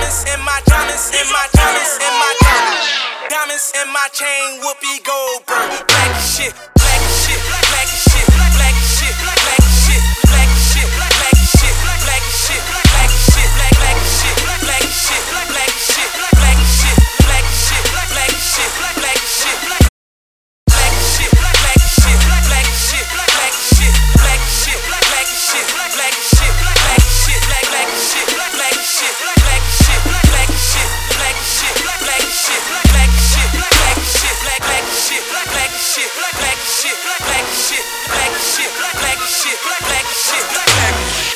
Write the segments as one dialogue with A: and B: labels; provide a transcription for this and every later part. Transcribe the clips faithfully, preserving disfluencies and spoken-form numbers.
A: diamonds in my diamonds in my diamonds in my diamonds. Diamonds in my chain, Whoopi Goldberg. Black as shit, black as shit, black as shit, black as shit, black as shit, black as shit, black as shit, black as shit, black as shit, black black as shit, black as shit, black as shit, black as shit, black as shit, black as shit, black as shit, black as shit, black as shit, black as shit, black as shit, black as shit, black as shit, black as shit, black as shit, black black as shit, black as shit, black as shit, black as shit, black as shit, black as shit, black as shit, black as shit, black black as shit, black as shit, black as shit, black as shit, black as shit, black as shit, black as shit, black as shit.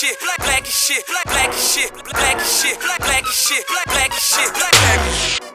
A: shit, black as shit, black as shit, black as shit, black as shit, black as shit, black as shit.